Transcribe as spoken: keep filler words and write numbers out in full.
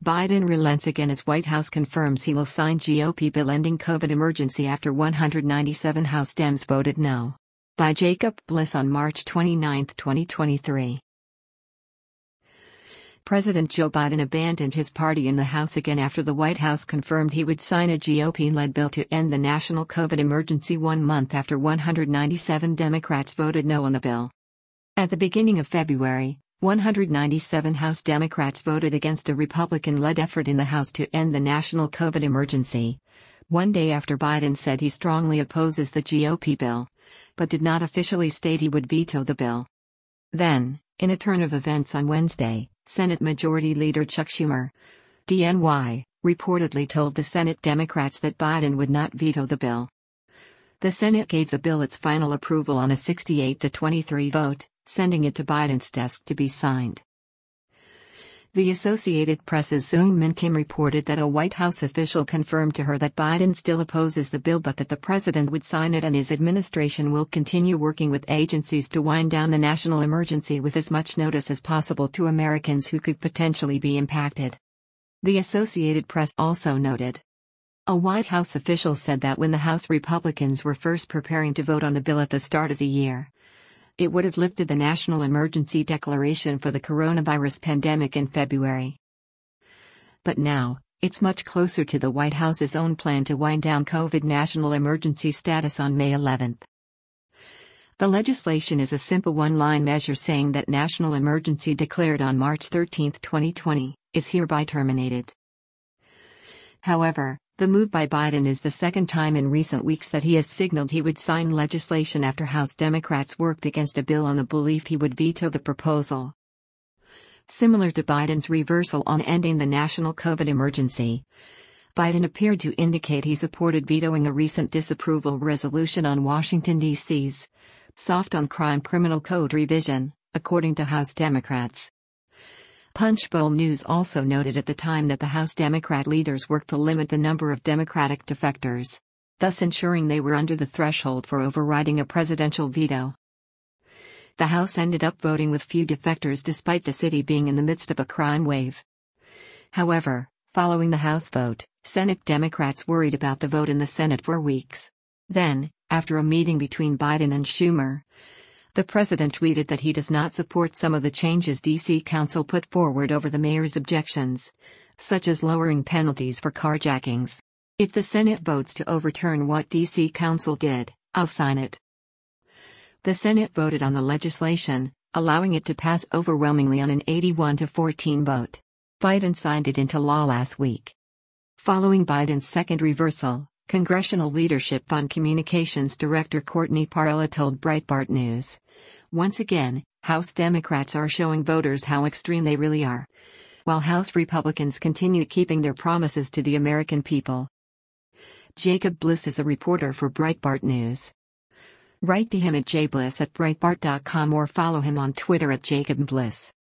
Biden relents again as White House confirms he will sign G O P bill ending COVID emergency after one hundred ninety-seven House Dems voted no. By Jacob Bliss on March twenty-ninth, twenty twenty-three. President Joe Biden abandoned his party in the House again after the White House confirmed he would sign a G O P-led bill to end the national COVID emergency one month after one hundred ninety-seven Democrats voted no on the bill. At the beginning of February, one hundred ninety-seven House Democrats voted against a Republican-led effort in the House to end the national COVID emergency, one day after Biden said he strongly opposes the G O P bill, but did not officially state he would veto the bill. Then, in a turn of events on Wednesday, Senate Majority Leader Chuck Schumer, D N Y, reportedly told the Senate Democrats that Biden would not veto the bill. The Senate gave the bill its final approval on a sixty-eight to twenty-three vote, sending it to Biden's desk to be signed. The Associated Press's Sung Min Kim reported that a White House official confirmed to her that Biden still opposes the bill but that the president would sign it and his administration will continue working with agencies to wind down the national emergency with as much notice as possible to Americans who could potentially be impacted. The Associated Press also noted. A White House official said that when the House Republicans were first preparing to vote on the bill at the start of the year, it would have lifted the national emergency declaration for the coronavirus pandemic in February. But now, it's much closer to the White House's own plan to wind down COVID national emergency status on May eleventh. The legislation is a simple one-line measure saying that national emergency declared on March thirteenth, twenty twenty, is hereby terminated. However, the move by Biden is the second time in recent weeks that he has signaled he would sign legislation after House Democrats worked against a bill on the belief he would veto the proposal. Similar to Biden's reversal on ending the national COVID emergency, Biden appeared to indicate he supported vetoing a recent disapproval resolution on Washington, D C's soft on crime criminal code revision, according to House Democrats. Punchbowl News also noted at the time that the House Democrat leaders worked to limit the number of Democratic defectors, thus ensuring they were under the threshold for overriding a presidential veto. The House ended up voting with few defectors despite the city being in the midst of a crime wave. However, following the House vote, Senate Democrats worried about the vote in the Senate for weeks. Then, after a meeting between Biden and Schumer, the president tweeted that he does not support some of the changes D C Council put forward over the mayor's objections, such as lowering penalties for carjackings. If the Senate votes to overturn what D C Council did, I'll sign it. The Senate voted on the legislation, allowing it to pass overwhelmingly on an eighty-one to fourteen vote. Biden signed it into law last week. Following Biden's second reversal, Congressional Leadership Fund Communications Director Courtney Parella told Breitbart News, "Once again, House Democrats are showing voters how extreme they really are, while House Republicans continue keeping their promises to the American people." Jacob Bliss is a reporter for Breitbart News. Write to him at jbliss at breitbart dot com or follow him on Twitter at Jacob Bliss.